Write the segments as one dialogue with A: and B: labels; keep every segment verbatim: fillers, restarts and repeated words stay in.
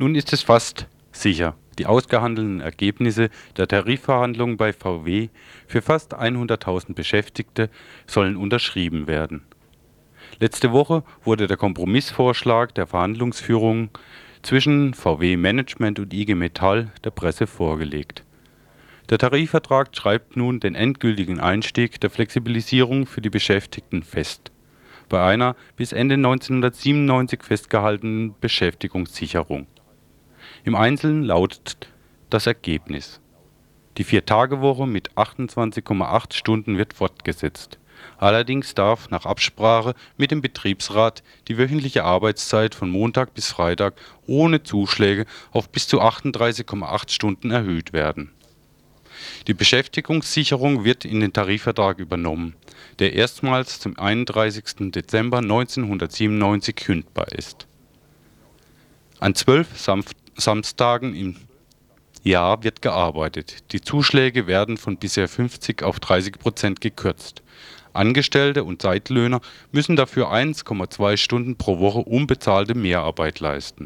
A: Nun ist es fast sicher, die ausgehandelten Ergebnisse der Tarifverhandlungen bei V W für fast hunderttausend Beschäftigte sollen unterschrieben werden. Letzte Woche wurde der Kompromissvorschlag der Verhandlungsführung zwischen V W-Management und I G Metall der Presse vorgelegt. Der Tarifvertrag schreibt nun den endgültigen Einstieg der Flexibilisierung für die Beschäftigten fest, bei einer bis Ende neunzehnhundertsiebenundneunzig festgehaltenen Beschäftigungssicherung. Im Einzelnen lautet das Ergebnis: Die Vier-Tage-Woche mit achtundzwanzig Komma acht Stunden wird fortgesetzt. Allerdings darf nach Absprache mit dem Betriebsrat die wöchentliche Arbeitszeit von Montag bis Freitag ohne Zuschläge auf bis zu achtunddreißig Komma acht Stunden erhöht werden. Die Beschäftigungssicherung wird in den Tarifvertrag übernommen, der erstmals zum einunddreißigsten Dezember neunzehnhundertsiebenundneunzig kündbar ist. An zwölf Sam- Samstagen im Jahr wird gearbeitet. Die Zuschläge werden von bisher fünfzig auf dreißig Prozent gekürzt. Angestellte und Zeitlöhner müssen dafür eins Komma zwei Stunden pro Woche unbezahlte Mehrarbeit leisten.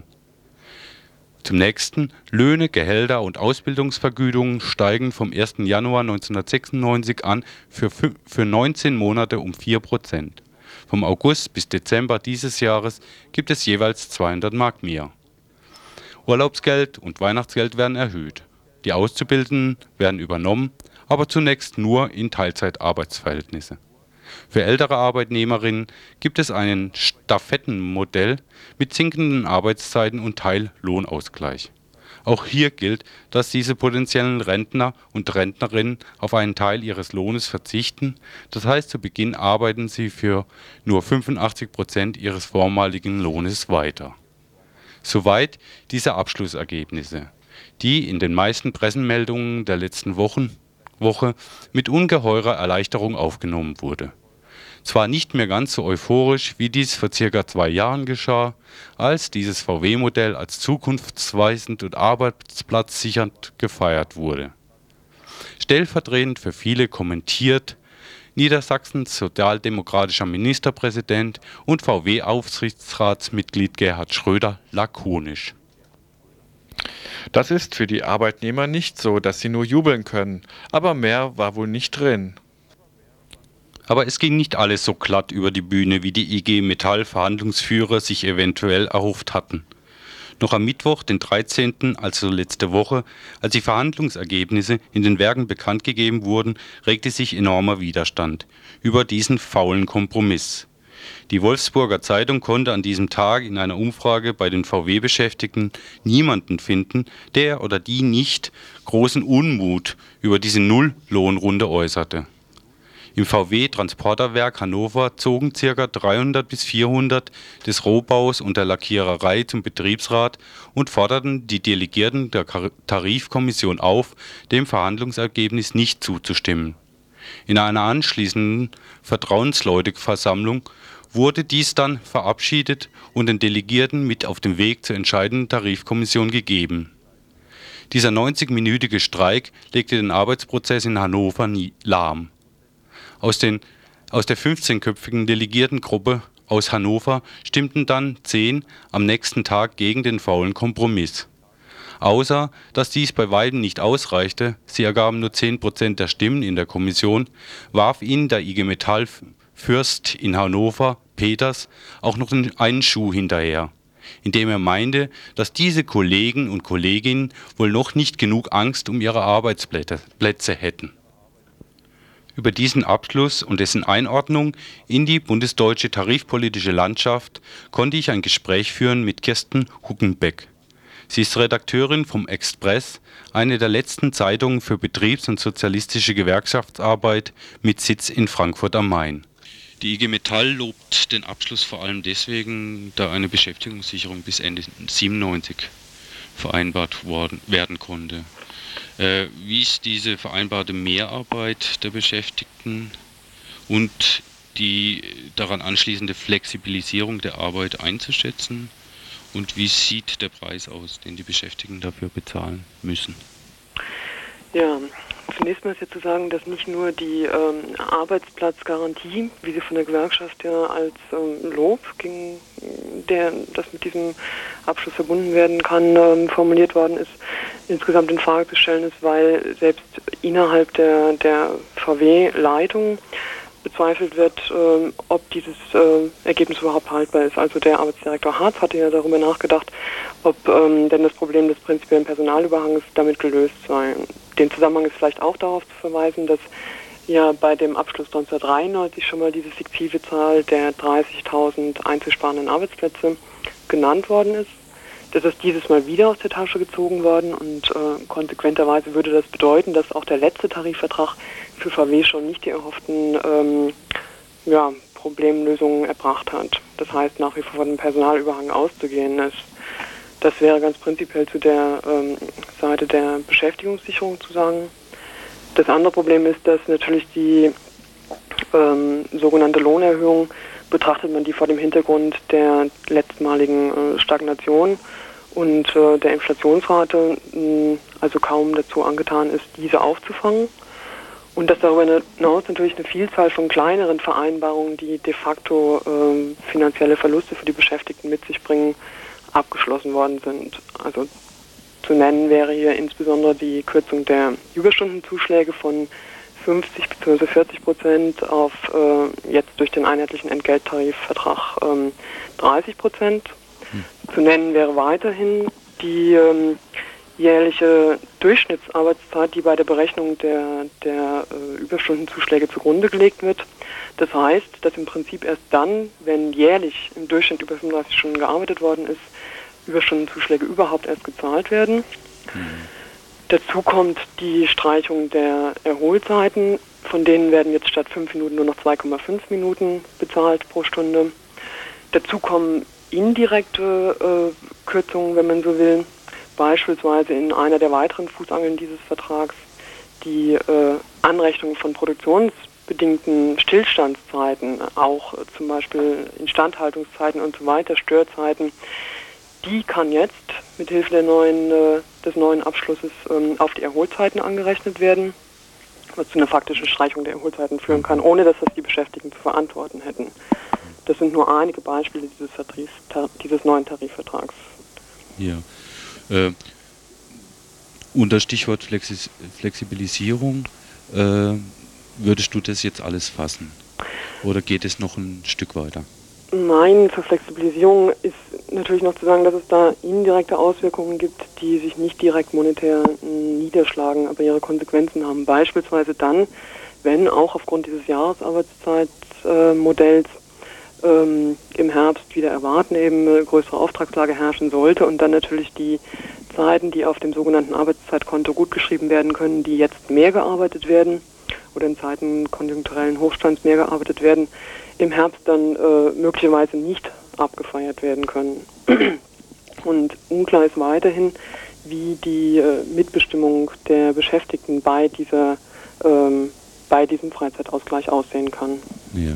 A: Zum nächsten: Löhne, Gehälter und Ausbildungsvergütungen steigen vom ersten Januar neunzehnhundertsechsundneunzig an für, für neunzehn Monate um vier Prozent. Vom August bis Dezember dieses Jahres gibt es jeweils zweihundert Mark mehr. Urlaubsgeld und Weihnachtsgeld werden erhöht. Die Auszubildenden werden übernommen, aber zunächst nur in Teilzeitarbeitsverhältnisse. Für ältere Arbeitnehmerinnen gibt es ein Stafettenmodell mit sinkenden Arbeitszeiten und Teillohnausgleich. Auch hier gilt, dass diese potenziellen Rentner und Rentnerinnen auf einen Teil ihres Lohnes verzichten. Das heißt, zu Beginn arbeiten sie für nur fünfundachtzig Prozent ihres vormaligen Lohnes weiter. Soweit diese Abschlussergebnisse, die in den meisten Pressemeldungen der letzten Wochen, Woche mit ungeheurer Erleichterung aufgenommen wurde. Zwar nicht mehr ganz so euphorisch, wie dies vor circa zwei Jahren geschah, als dieses V W-Modell als zukunftsweisend und arbeitsplatzsichernd gefeiert wurde. Stellvertretend für viele kommentiert Niedersachsens sozialdemokratischer Ministerpräsident und V W-Aufsichtsratsmitglied Gerhard Schröder lakonisch:
B: Das ist für die Arbeitnehmer nicht so, dass sie nur jubeln können, aber mehr war wohl nicht drin.
A: Aber es ging nicht alles so glatt über die Bühne, wie die I G Metall-Verhandlungsführer sich eventuell erhofft hatten. Noch am Mittwoch, den dreizehnten, also letzte Woche, als die Verhandlungsergebnisse in den Werken bekannt gegeben wurden, regte sich enormer Widerstand über diesen faulen Kompromiss. Die Wolfsburger Zeitung konnte an diesem Tag in einer Umfrage bei den V W-Beschäftigten niemanden finden, der oder die nicht großen Unmut über diese Nulllohnrunde äußerte. Im V W-Transporterwerk Hannover zogen ca. dreihundert bis vierhundert des Rohbaus und der Lackiererei zum Betriebsrat und forderten die Delegierten der Tarifkommission auf, dem Verhandlungsergebnis nicht zuzustimmen. In einer anschließenden Vertrauensleuteversammlung wurde dies dann verabschiedet und den Delegierten mit auf den Weg zur entscheidenden Tarifkommission gegeben. Dieser neunzigminütige Streik legte den Arbeitsprozess in Hannover lahm. Aus, den, aus der fünfzehnköpfigen Delegiertengruppe aus Hannover stimmten dann zehn am nächsten Tag gegen den faulen Kompromiss. Außer dass dies bei weitem nicht ausreichte, sie ergaben nur zehn Prozent der Stimmen in der Kommission, warf ihnen der I G Metall-Fürst in Hannover, Peters, auch noch einen Schuh hinterher, indem er meinte, dass diese Kollegen und Kolleginnen wohl noch nicht genug Angst um ihre Arbeitsplätze hätten. Über diesen Abschluss und dessen Einordnung in die bundesdeutsche tarifpolitische Landschaft konnte ich ein Gespräch führen mit Kirsten Huckenbeck. Sie ist Redakteurin vom Express, eine der letzten Zeitungen für Betriebs- und sozialistische Gewerkschaftsarbeit mit Sitz in Frankfurt am Main. Die I G Metall lobt den Abschluss vor allem deswegen, da eine Beschäftigungssicherung bis Ende siebenundneunzig vereinbart worden, werden konnte. Äh, wie ist diese vereinbarte Mehrarbeit der Beschäftigten und die daran anschließende Flexibilisierung der Arbeit einzuschätzen? Und wie sieht der Preis aus, den die Beschäftigten dafür bezahlen müssen?
C: Ja, zunächst mal ist jetzt zu sagen, dass nicht nur die ähm, Arbeitsplatzgarantie, wie sie von der Gewerkschaft ja als ähm, Lob, gegen der das mit diesem Abschluss verbunden werden kann, ähm, formuliert worden ist, insgesamt in Frage zu stellen ist, weil selbst innerhalb der, der V W-Leitung bezweifelt wird, ähm, ob dieses äh, Ergebnis überhaupt haltbar ist. Also der Arbeitsdirektor Harz hatte ja darüber nachgedacht, ob ähm, denn das Problem des prinzipiellen Personalüberhangs damit gelöst sei. Den Zusammenhang ist vielleicht auch darauf zu verweisen, dass ja bei dem Abschluss neunzehnhundertdreiundneunzig schon mal diese fiktive Zahl der dreißigtausend einzusparenden Arbeitsplätze genannt worden ist. Das ist dieses Mal wieder aus der Tasche gezogen worden und äh, konsequenterweise würde das bedeuten, dass auch der letzte Tarifvertrag für V W schon nicht die erhofften ähm, ja, Problemlösungen erbracht hat. Das heißt, nach wie vor von dem Personalüberhang auszugehen ist. Das wäre ganz prinzipiell zu der ähm, Seite der Beschäftigungssicherung zu sagen. Das andere Problem ist, dass natürlich die ähm, sogenannte Lohnerhöhung, betrachtet man die vor dem Hintergrund der letztmaligen äh, Stagnation und äh, der Inflationsrate, mh, also kaum dazu angetan ist, diese aufzufangen. Und dass darüber hinaus natürlich eine Vielzahl von kleineren Vereinbarungen, die de facto äh, finanzielle Verluste für die Beschäftigten mit sich bringen, abgeschlossen worden sind. Also zu nennen wäre hier insbesondere die Kürzung der Überstundenzuschläge von fünfzig bzw. vierzig Prozent auf äh, jetzt durch den einheitlichen Entgelttarifvertrag ähm, dreißig Prozent. Hm. Zu nennen wäre weiterhin die ähm, jährliche Durchschnittsarbeitszeit, die bei der Berechnung der, der äh, Überstundenzuschläge zugrunde gelegt wird. Das heißt, dass im Prinzip erst dann, wenn jährlich im Durchschnitt über fünfunddreißig Stunden gearbeitet worden ist, Überstundenzuschläge überhaupt erst gezahlt werden. Hm. Dazu kommt die Streichung der Erholzeiten, von denen werden jetzt statt fünf Minuten nur noch zwei Komma fünf Minuten bezahlt pro Stunde. Dazu kommen indirekte äh, Kürzungen, wenn man so will, beispielsweise in einer der weiteren Fußangeln dieses Vertrags die äh, Anrechnung von produktionsbedingten Stillstandszeiten, auch äh, zum Beispiel Instandhaltungszeiten und so weiter, Störzeiten. Die kann jetzt mit Hilfe der neuen, äh, des neuen Abschlusses ähm, auf die Erholzeiten angerechnet werden, was zu einer faktischen Streichung der Erholzeiten führen kann, ohne dass das die Beschäftigten zu verantworten hätten. Das sind nur einige Beispiele dieses, Vertriebs, tar- dieses neuen Tarifvertrags.
A: Ja. Äh, unter Stichwort Flexis- Flexibilisierung äh, würdest du das jetzt alles fassen? Oder geht es noch ein Stück weiter?
C: Nein, zur Flexibilisierung ist natürlich noch zu sagen, dass es da indirekte Auswirkungen gibt, die sich nicht direkt monetär niederschlagen, aber ihre Konsequenzen haben. Beispielsweise dann, wenn auch aufgrund dieses Jahresarbeitszeitmodells ähm, im Herbst wieder erwarten eben eine größere Auftragslage herrschen sollte und dann natürlich die Zeiten, die auf dem sogenannten Arbeitszeitkonto gutgeschrieben werden können, die jetzt mehr gearbeitet werden oder in Zeiten konjunkturellen Hochstands mehr gearbeitet werden, im Herbst dann äh, möglicherweise nicht abgefeiert werden können. Und unklar ist weiterhin, wie die äh, Mitbestimmung der Beschäftigten bei dieser ähm, bei diesem Freizeitausgleich aussehen kann.
A: Ja,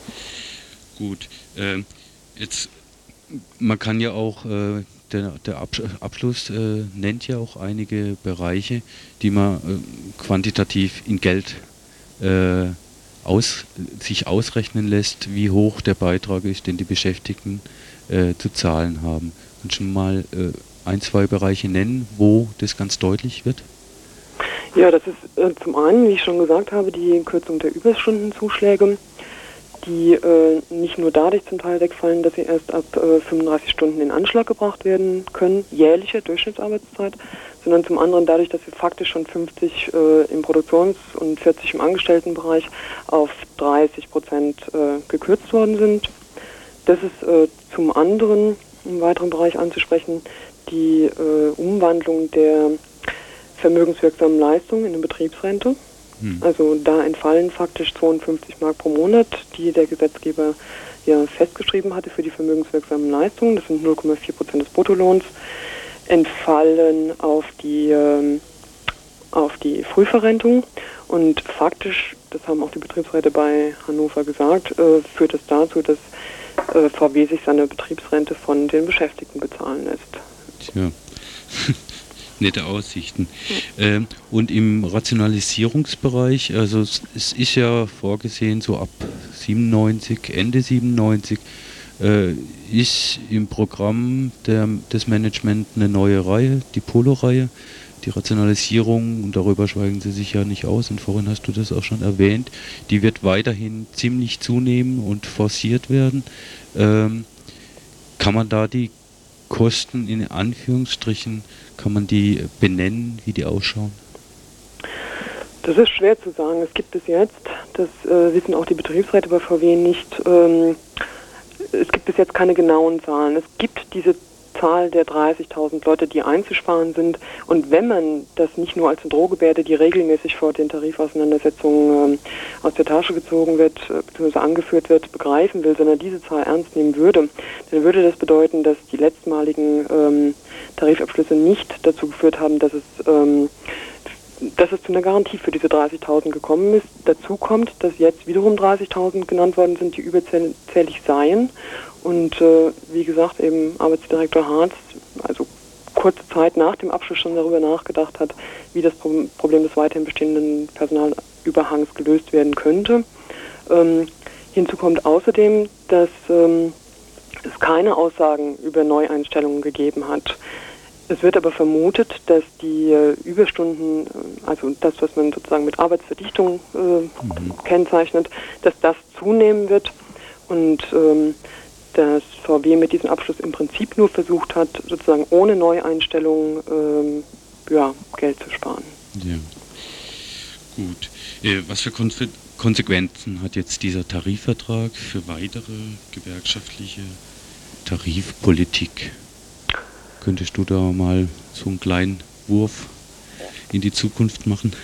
A: gut. Äh, jetzt, man kann ja auch, äh, der, der Absch- Abschluss äh, nennt ja auch einige Bereiche, die man äh, quantitativ in Geld äh, Aus, sich ausrechnen lässt, wie hoch der Beitrag ist, den die Beschäftigten äh, zu zahlen haben. Kannst du mal äh, ein, zwei Bereiche nennen, wo das ganz deutlich wird?
C: Ja, das ist äh, zum einen, wie ich schon gesagt habe, die Kürzung der Überstundenzuschläge, die äh, nicht nur dadurch zum Teil wegfallen, dass sie erst ab äh, fünfunddreißig Stunden in Anschlag gebracht werden können, jährliche Durchschnittsarbeitszeit, sondern zum anderen dadurch, dass wir faktisch schon fünfzig äh, im Produktions- und vierzig im Angestelltenbereich auf dreißig Prozent äh, gekürzt worden sind. Das ist äh, zum anderen im weiteren Bereich anzusprechen, die äh, Umwandlung der vermögenswirksamen Leistungen in eine Betriebsrente. Hm. Also da entfallen faktisch zweiundfünfzig Mark pro Monat, die der Gesetzgeber ja festgeschrieben hatte für die vermögenswirksamen Leistungen. Das sind null Komma vier Prozent des Bruttolohns. Entfallen auf die, ähm, auf die Frühverrentung und faktisch, das haben auch die Betriebsräte bei Hannover gesagt, äh, führt es dazu, dass äh, V W sich seine Betriebsrente von den Beschäftigten bezahlen lässt.
A: Tja, Nette Aussichten. Ähm, und im Rationalisierungsbereich, also es, es ist ja vorgesehen, so ab siebenundneunzig, Ende siebenundneunzig, äh, ist im Programm der, des Management eine neue Reihe, die Polo-Reihe, die Rationalisierung, und darüber schweigen sie sich ja nicht aus, und vorhin hast du das auch schon erwähnt, die wird weiterhin ziemlich zunehmen und forciert werden. Ähm, kann man da die Kosten in Anführungsstrichen, kann man die benennen, wie die ausschauen?
C: Das ist schwer zu sagen. Es gibt bis jetzt, das äh, wissen auch die Betriebsräte bei V W nicht, ähm, es gibt bis jetzt keine genauen Zahlen. Es gibt diese Zahl der dreißigtausend Leute, die einzusparen sind. Und wenn man das nicht nur als eine Drohgebärde, die regelmäßig vor den Tarifauseinandersetzungen ähm, aus der Tasche gezogen wird, äh, bzw. angeführt wird, begreifen will, sondern diese Zahl ernst nehmen würde, dann würde das bedeuten, dass die letztmaligen ähm, Tarifabschlüsse nicht dazu geführt haben, dass es ähm, dass es zu einer Garantie für diese dreißigtausend gekommen ist. Dazu kommt, dass jetzt wiederum dreißigtausend genannt worden sind, die überzählig seien. Und äh, wie gesagt, eben Arbeitsdirektor Harz, also kurze Zeit nach dem Abschluss schon darüber nachgedacht hat, wie das Problem des weiterhin bestehenden Personalüberhangs gelöst werden könnte. Ähm, hinzu kommt außerdem, dass ähm, es keine Aussagen über Neueinstellungen gegeben hat. Es wird aber vermutet, dass die äh, Überstunden, also das, was man sozusagen mit Arbeitsverdichtung äh, mhm. kennzeichnet, dass das zunehmen wird und ähm, dass V W mit diesem Abschluss im Prinzip nur versucht hat, sozusagen ohne Neueinstellungen ähm, ja, Geld zu sparen.
A: Ja, gut. Äh, was für Konse- Konsequenzen hat jetzt dieser Tarifvertrag für weitere gewerkschaftliche Tarifpolitik? Könntest du da mal so einen kleinen Wurf in die Zukunft machen?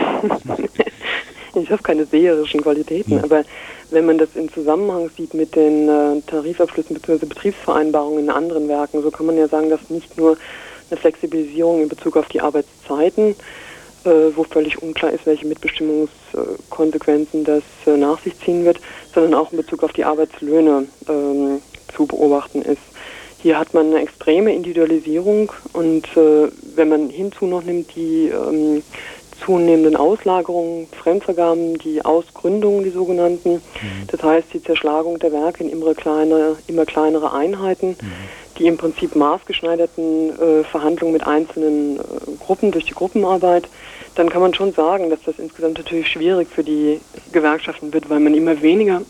C: Ich habe keine seherischen Qualitäten, ja. Aber wenn man das im Zusammenhang sieht mit den äh, Tarifabschlüssen bzw. Betriebsvereinbarungen in anderen Werken, so kann man ja sagen, dass nicht nur eine Flexibilisierung in Bezug auf die Arbeitszeiten, äh, wo völlig unklar ist, welche Mitbestimmungskonsequenzen das äh, nach sich ziehen wird, sondern auch in Bezug auf die Arbeitslöhne äh, zu beobachten ist. Hier hat man eine extreme Individualisierung und äh, wenn man hinzu noch nimmt die ähm, zunehmenden Auslagerungen, Fremdvergaben, die Ausgründungen, die sogenannten, mhm. das heißt die Zerschlagung der Werke in immer, kleine, immer kleinere Einheiten, mhm. die im Prinzip maßgeschneiderten äh, Verhandlungen mit einzelnen äh, Gruppen durch die Gruppenarbeit, dann kann man schon sagen, dass das insgesamt natürlich schwierig für die Gewerkschaften wird, weil man immer weniger,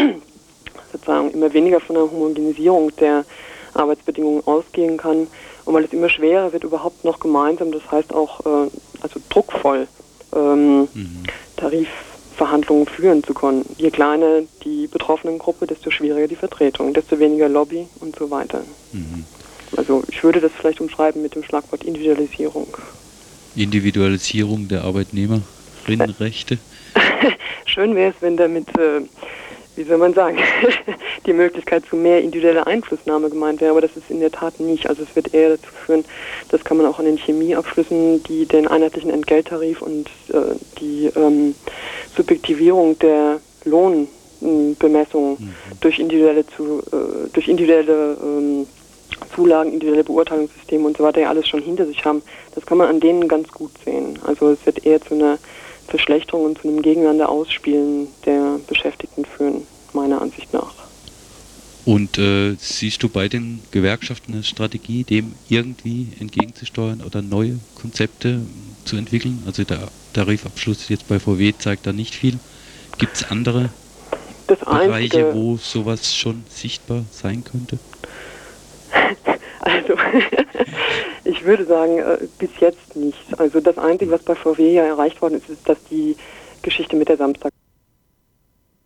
C: sozusagen immer weniger von einer Homogenisierung der Arbeitsbedingungen ausgehen kann und weil es immer schwerer wird, überhaupt noch gemeinsam, das heißt auch äh, also druckvoll ähm, mhm. Tarifverhandlungen führen zu können. Je kleiner die betroffenen Gruppe, desto schwieriger die Vertretung, desto weniger Lobby und so weiter. Mhm. Also ich würde das vielleicht umschreiben mit dem Schlagwort Individualisierung.
A: Individualisierung der Arbeitnehmerinnenrechte?
C: Schön wäre es, wenn damit äh, wie soll man sagen, die Möglichkeit zu mehr individueller Einflussnahme gemeint wäre, aber das ist in der Tat nicht. Also es wird eher dazu führen, das kann man auch an den Chemieabschlüssen, die den einheitlichen Entgelttarif und äh, die ähm, Subjektivierung der Lohnbemessung mhm. durch individuelle, zu, äh, durch individuelle ähm, Zulagen, individuelle Beurteilungssysteme und so weiter ja alles schon hinter sich haben. Das kann man an denen ganz gut sehen. Also es wird eher zu einer Verschlechterung und zu einem Gegeneinander Ausspielen der Beschäftigten führen, meiner Ansicht nach.
A: Und äh, siehst du bei den Gewerkschaften eine Strategie, dem irgendwie entgegenzusteuern oder neue Konzepte zu entwickeln? Also der Tarifabschluss jetzt bei V W zeigt da nicht viel. Gibt es andere
C: das
A: Bereiche,
C: einzige,
A: wo sowas schon sichtbar sein könnte?
C: Also, ich würde sagen, äh, bis jetzt nicht. Also das Einzige, was bei V W ja erreicht worden ist, ist, dass die Geschichte mit der Samstag